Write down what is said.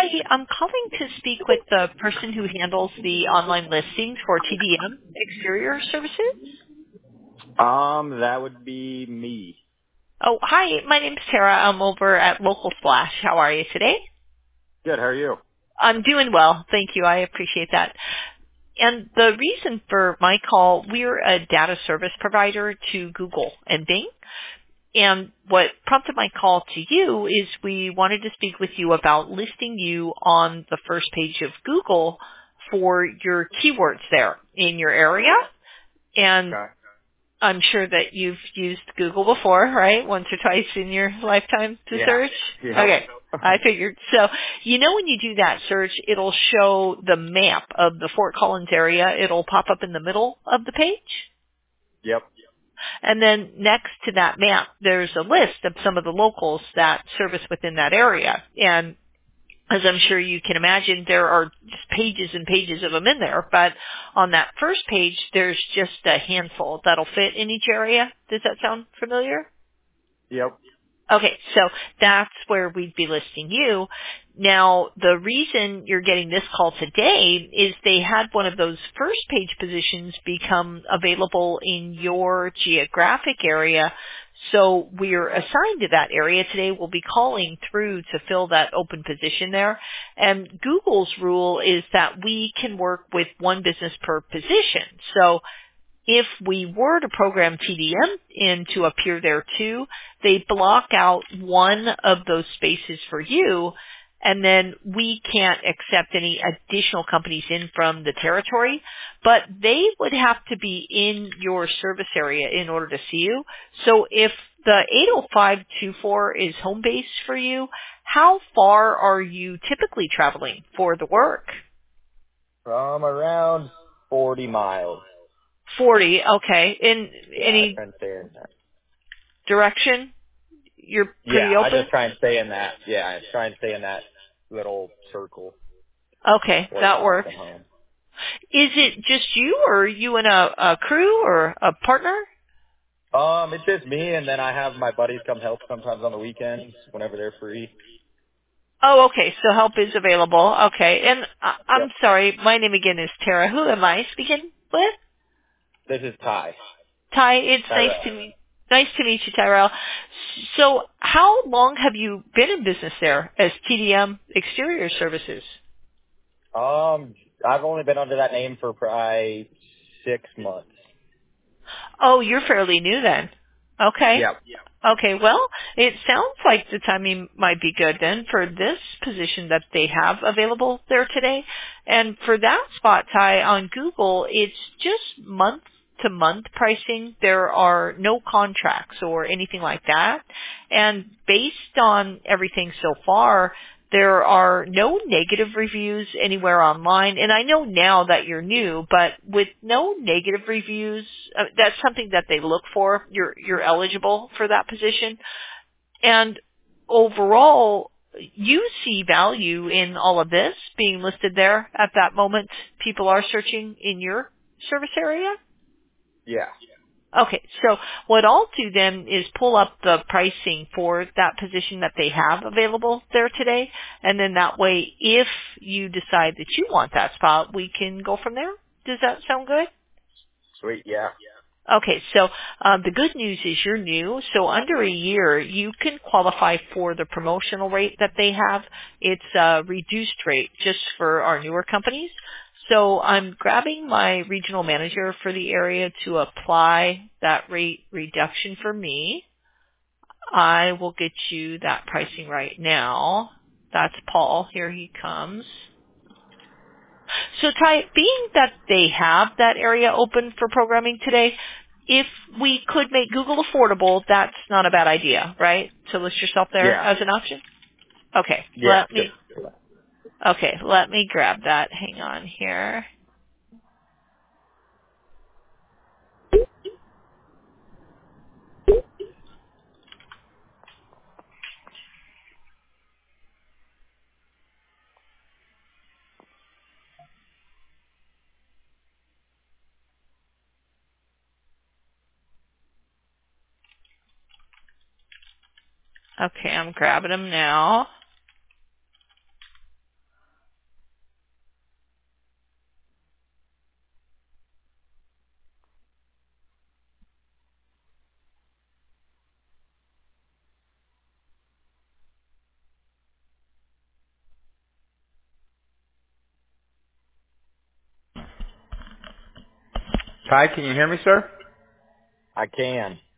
I'm calling to speak with the person who handles the online listings for TDM Exterior Services. That would be me. Oh, hi. My name's Tara. I'm over at Local Splash. How are you today? Good, how are you? I'm doing well. Thank you. I appreciate that. And the reason for my call, we're a data service provider to Google and Bing. And what prompted my call to you is we wanted to speak with you about listing you on the first page of Google for your keywords there in your area. And Okay. I'm sure that you've used Google before, right? Once or twice in your lifetime to search? Yeah. Okay. I figured. So, when you do that search, it'll show the map of the Fort Collins area. It'll pop up in the middle of the page. Yep. And then next to that map, there's a list of some of the locals that service within that area. And as I'm sure you can imagine, there are just pages and pages of them in there. But on that first page, there's just a handful that'll fit in each area. Does that sound familiar? Yep. Okay, so that's where we'd be listing you. Now, the reason you're getting this call today is they had one of those first page positions become available in your geographic area. So we're assigned to that area today. We'll be calling through to fill that open position there. And Google's rule is that we can work with one business per position. So if we were to program TDM in to appear there too, they block out one of those spaces for you, and then we can't accept any additional companies in from the territory, but they would have to be in your service area in order to see you. So if the 80524 is home base for you, how far are you typically traveling for the work? From around 40 miles. 40, okay. In Yeah, any I try and stay in that. direction? You're pretty Yeah, I open? just try and stay in that. Yeah, I try and stay in that little circle. Okay, 40 that miles works. from home. Is it just you, or are you and a crew or a partner? It's just me, and then I have my buddies come help sometimes on the weekends whenever they're free. Oh, okay, so help is available. Okay, and I'm Yep. sorry, my name again is Tara. Who am I speaking with? This is Ty. Ty, it's Tyrell. nice to meet you, Tyrell. So how long have you been in business there as TDM Exterior Services? I've only been under that name for probably 6 months. Oh, you're fairly new then. Okay. Yep. Okay, well, it sounds like the timing might be good then for this position that they have available there today. And for that spot, Ty, on Google, it's just month to month pricing. There are no contracts or anything like that. And based on everything so far, there are no negative reviews anywhere online. And I know now that you're new, but with no negative reviews, that's something that they look for. You're eligible for that position. And overall, you see value in all of this being listed there at that moment. People are searching in your service area. Yeah. Okay, so what I'll do then is pull up the pricing for that position that they have available there today, and then that way, if you decide that you want that spot, we can go from there. Does that sound good? Sweet, yeah. Okay, so the good news is you're new, so under a year, you can qualify for the promotional rate that they have. It's a reduced rate just for our newer companies. So I'm grabbing my regional manager for the area to apply that rate reduction for me. I will get you that pricing right now. That's Paul. Here he comes. So Ty, being that they have that area open for programming today, if we could make Google affordable, that's not a bad idea, right? To list yourself there Yeah. as an option? Okay, Yeah. Just, let me grab that. Hang on here. Okay, I'm grabbing them now. Ty, can you hear me, sir? I can.